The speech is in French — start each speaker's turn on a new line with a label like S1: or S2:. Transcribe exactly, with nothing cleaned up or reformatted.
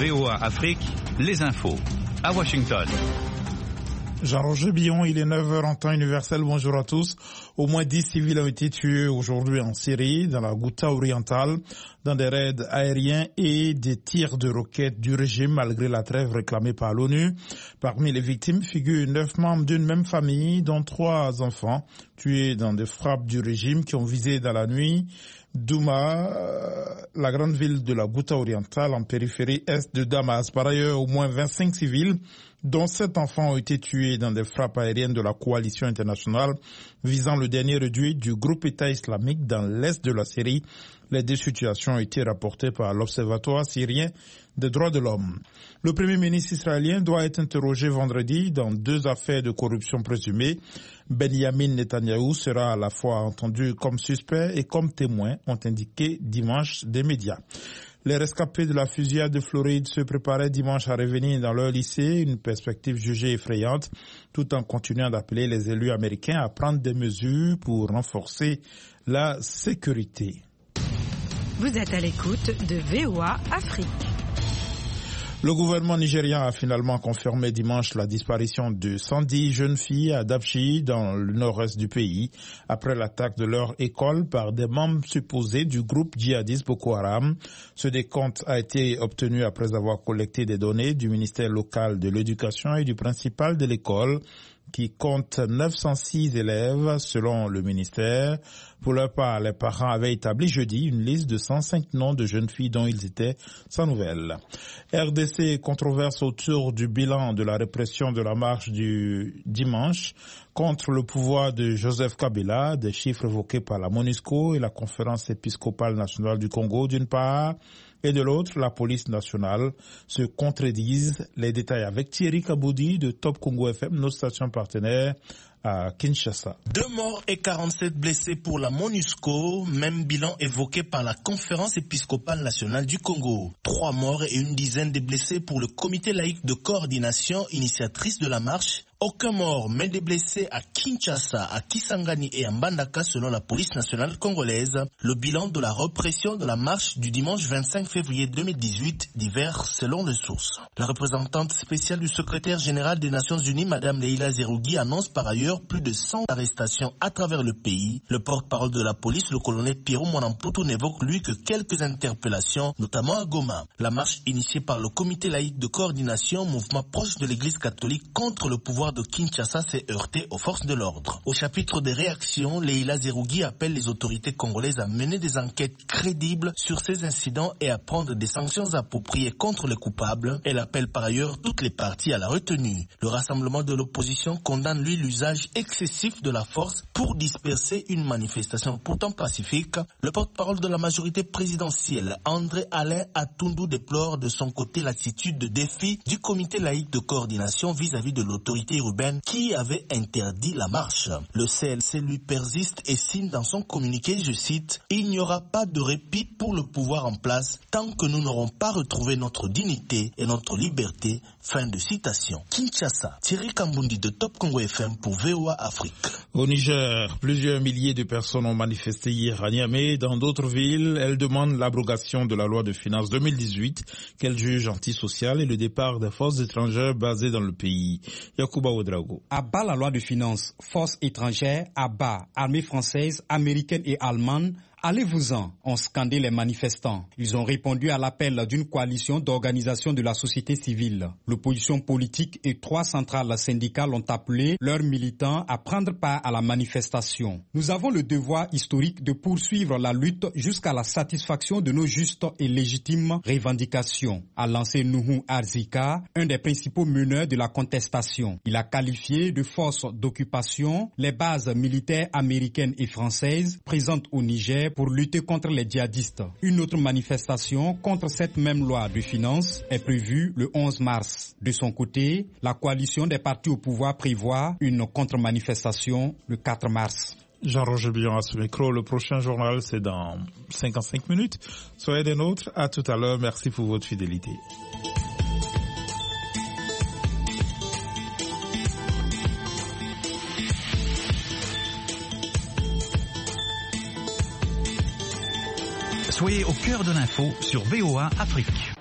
S1: V O A Afrique, les infos. À Washington.
S2: Jean-Roger Billon, il est neuf heures en temps universel. Bonjour à tous. Au moins dix civils ont été tués aujourd'hui en Syrie, dans la Ghouta orientale, dans des raids aériens et des tirs de roquettes du régime, malgré la trêve réclamée par l'ONU. Parmi les victimes figurent neuf membres d'une même famille, dont trois enfants, tués dans des frappes du régime qui ont visé dans la nuit Douma, la grande ville de la Ghouta orientale, en périphérie est de Damas. Par ailleurs, au moins vingt-cinq civils, dont sept enfants, ont été tués dans des frappes aériennes de la coalition internationale visant le dernier réduit du groupe État islamique dans l'est de la Syrie. Les deux situations ont été rapportées par l'Observatoire syrien des droits de l'homme. Le Premier ministre israélien doit être interrogé vendredi dans deux affaires de corruption présumées. Benjamin Netanyahou sera à la fois entendu comme suspect et comme témoin, ont indiqué dimanche des médias. Les rescapés de la fusillade de Floride se préparaient dimanche à revenir dans leur lycée, une perspective jugée effrayante, tout en continuant d'appeler les élus américains à prendre des mesures pour renforcer la sécurité.
S3: Vous êtes à l'écoute de V O A Afrique.
S2: Le gouvernement nigérian a finalement confirmé dimanche la disparition de cent dix jeunes filles à Dapchi, dans le nord-est du pays, après l'attaque de leur école par des membres supposés du groupe djihadiste Boko Haram. Ce décompte a été obtenu après avoir collecté des données du ministère local de l'éducation et du principal de l'école, qui compte neuf cent six élèves selon le ministère. Pour leur part, les parents avaient établi jeudi une liste de cent cinq noms de jeunes filles dont ils étaient sans nouvelles. R D C controverse autour du bilan de la répression de la marche du dimanche contre le pouvoir de Joseph Kabila, des chiffres évoqués par la MONUSCO et la Conférence épiscopale nationale du Congo d'une part, et de l'autre, la police nationale, se contredisent. Les détails avec Thierry Kaboudi de Top Congo F M, nos stations partenaires à Kinshasa.
S4: Deux morts et quarante-sept blessés pour la MONUSCO, même bilan évoqué par la Conférence épiscopale nationale du Congo. Trois morts et une dizaine de blessés pour le comité laïque de coordination initiatrice de la marche. Aucun mort, mais des blessés à Kinshasa, à Kisangani et à Mbandaka selon la police nationale congolaise. Le bilan de la répression de la marche du dimanche vingt-cinq février deux mille dix-huit divers selon les sources. La représentante spéciale du secrétaire général des Nations Unies, Madame Leila Zerougui, annonce par ailleurs plus de cent arrestations à travers le pays. Le porte-parole de la police, le colonel Pierrot Mwanamputu, n'évoque lui que quelques interpellations, notamment à Goma. La marche initiée par le comité laïque de coordination, mouvement proche de l'église catholique contre le pouvoir de Kinshasa, s'est heurté aux forces de l'ordre. Au chapitre des réactions, Leila Zerougui appelle les autorités congolaises à mener des enquêtes crédibles sur ces incidents et à prendre des sanctions appropriées contre les coupables. Elle appelle par ailleurs toutes les parties à la retenue. Le rassemblement de l'opposition condamne lui l'usage excessif de la force pour disperser une manifestation pourtant pacifique. Le porte-parole de la majorité présidentielle, André Alain Atundu, déplore de son côté l'attitude de défi du comité laïque de coordination vis-à-vis de l'autorité urbaine qui avait interdit la marche. Le C L C lui persiste et signe dans son communiqué, je cite, « Il n'y aura pas de répit pour le pouvoir en place tant que nous n'aurons pas retrouvé notre dignité et notre liberté ». Fin de citation. Kinshasa, Thierry Kambundi de Top Congo F M pour V O A Afrique.
S2: Au Niger, plusieurs milliers de personnes ont manifesté hier à Niamey. Dans d'autres villes, elles demandent l'abrogation de la loi de finances deux mille dix-huit qu'elles jugent antisociale et le départ des forces étrangères basées dans le pays. Yacouba Ouedraogo.
S5: À bas la loi de finances, forces étrangères, à bas armées françaises, américaines et allemandes. Allez-vous-en, ont scandé les manifestants. Ils ont répondu à l'appel d'une coalition d'organisations de la société civile. L'opposition politique et trois centrales syndicales ont appelé leurs militants à prendre part à la manifestation. Nous avons le devoir historique de poursuivre la lutte jusqu'à la satisfaction de nos justes et légitimes revendications, a lancé Nuhu Arzika, un des principaux meneurs de la contestation. Il a qualifié de force d'occupation les bases militaires américaines et françaises présentes au Niger pour lutter contre les djihadistes. Une autre manifestation contre cette même loi de finances est prévue le onze mars. De son côté, la coalition des partis au pouvoir prévoit une contre-manifestation le quatre mars.
S2: Jean-Roger Billon à ce micro. Le prochain journal, c'est dans cinquante-cinq minutes. Soyez des nôtres. À tout à l'heure. Merci pour votre fidélité.
S1: Soyez au cœur de l'info sur V O A Afrique.